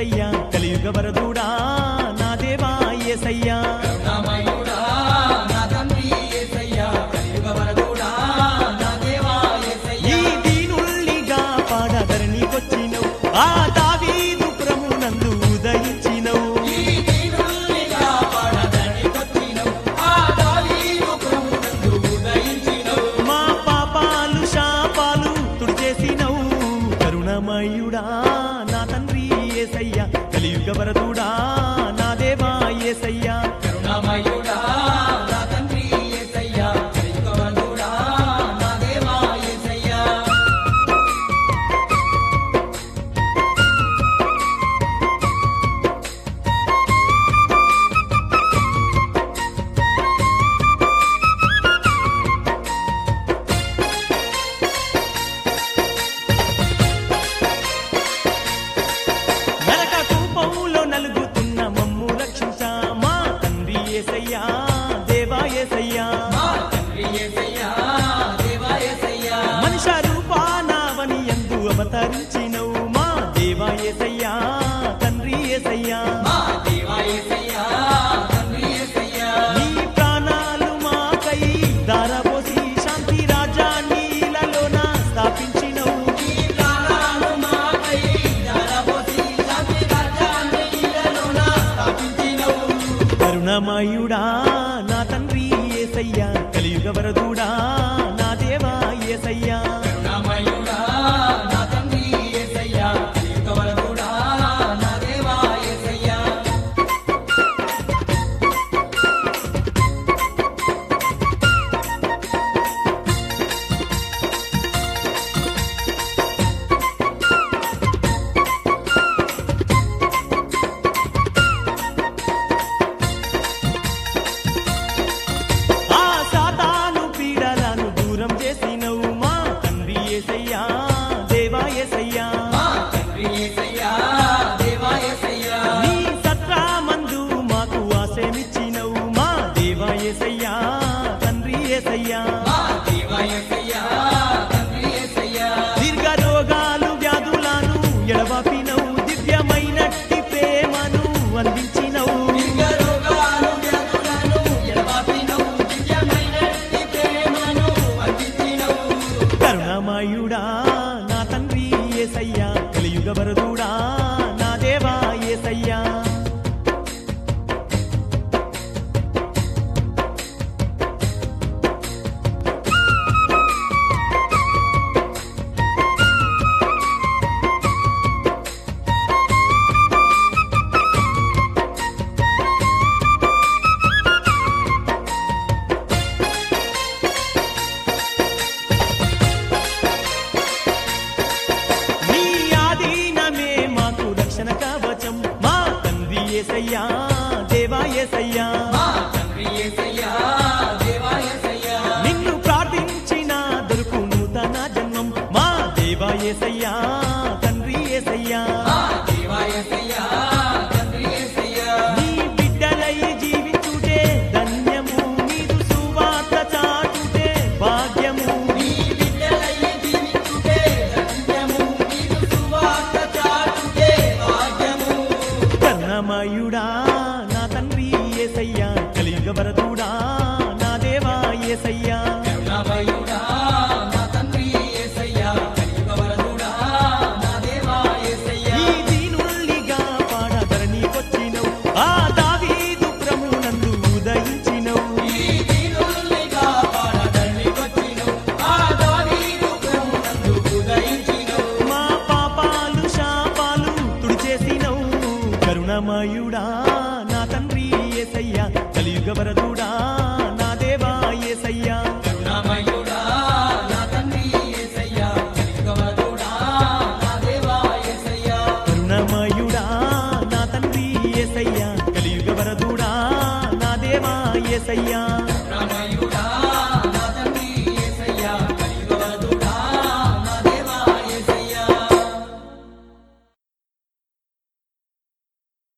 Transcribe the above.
యేసయ్యా కలియుగ వరదుడా నా దేవా యేసయ్యా కరుణామయుడా నా తండ్రి యేసయ్యా కలియుగ వరదుడా నా దేవా యేసయ్యా ఈ దీనుల్నిగా పాడధరణికొచ్చినవు ఆ దావీదు ప్రభునందు ఉదయించినవు ఈ దీనుల్నిగా పాడధరణికొచ్చినవు ఆ దావీదు ప్రభునందు ఉదయించినవు మా పాపాలు శాపాలు తుడిచేసినవు కరుణామయుడా నా తండ్రి యేసయ్యా కలియుగ వరదుడా నా దేవా యేసయ్యా కరుణామయుడా నా తండ్రి యేసయ్యా కలియుగ వరదుడా నా దేవా యేసయ్యా నరక కూపంలో నలుగుతున్న మమ్ము రక్షించా మా తండ్రి యేసయ్యా దేవా యేసయ్యా మా తండ్రి యేసయ్యా దేవా యేసయ్యా మనుష్య రూపానావని యందు అవతరించినవు మా దేవా యేసయ్యా తండ్రి యేసయ్యా మా దేవా యేసయ్యా తండ్రి యేసయ్యా నీ ప్రాణాలు మాకై దారపోసి శాంతి రాజ్యాన్ని ఇలలోన స్థాపించినవు ఈ ప్రాణాలు మాకై ధారపోసి శాంతి రాజ్యాన్ని ఇలలోన స్థాపించినవు కరుణమయుడా నా తండ్రి యేసయ్యా కలియుగ వరదుడా నా దేవా యేసయ్యా కరుణామయుడా నా తండ్రి యేసయ్యా కలియుగ వరదుడా నా దేవా యేసయ్యా ఆ సాతాను పీడలను దూరం చేసినవు మా తండ్రి యేసయ్యా దేవా యేసయ్యా మా తండ్రి యేసయ్యా దేవా యేసయ్యా నీ సత్రామందు మాకు ఆశయమిచ్చినవు మా దేవా యేసయ్యా తండ్రి యేసయ్యా మా దేవా యేసయ్యా తండ్రి యేసయ్యా దీర్ఘ రోగాలు వ్యాధులను ఎడబాపినవు దివ్యమైనట్టి ప్రేమను అందించినవు దీర్ఘ రోగాలు వ్యాధులను ఎడబాపినవు దివ్యమైనట్టి ప్రేమను అందించినవు కరుణమయుడా నా తండ్రి యేసయ్యా కలియుగ వరదుడా నా దేవా యేసయ్యా నీ ఆధీనమే మాకు రక్షణ కవచం మా తండ్రి యేసయ్యా దేవా యేసయ్యా మా తండ్రి యేసయ్యా దేవా యేసయ్యా నిన్ను ప్రార్థించిన దొరుకు నూతన జన్మం మా దేవా యేసయ్యా తండ్రి యేసయ్యా మా దేవా యేసయ్యా తండ్రి యేసయ్యా నీ బిడ్డలై జీవించుటే ధన్యము నీదు సువార్త చాటుటే భాగ్యము నీ బిడ్డలై జీవించుటే ధన్యము నీదు సువార్త చాటుటే భాగ్యము కరుణమయుడా నా తండ్రి యేసయ్యా కలియుగ వరదుడా నా దేవా యేసయ్యా కరుణామయుడా నా తండ్రి యేసయ్యా కలియుగ వరదుడా నా దేవా యేసయ్యా ఈ దీనుల్నిగా పాడధరణికొచ్చినవు ఆ దావీదు ప్రభునందు ఉదయించినవు ఈ దీనుల్నిగా పాడధరణికొచ్చినవు ఆ దావీదు ప్రభునందు ఉదయించినవు మా పాపాలు శాపాలు తుడిచేసినవు కరుణమయుడా నా తండ్రి యేసయ్యా కలియుగ వరదుడా నా దేవా యేసయ్యా కరుణామయుడా నా తండ్రి యేసయ్యా కలియుగ వరదుడా నా దేవా యేసయ్యా కరుణమయుడా నా తండ్రి యేసయ్యా కలియుగ వరదుడా నా దేవా యేసయ్యా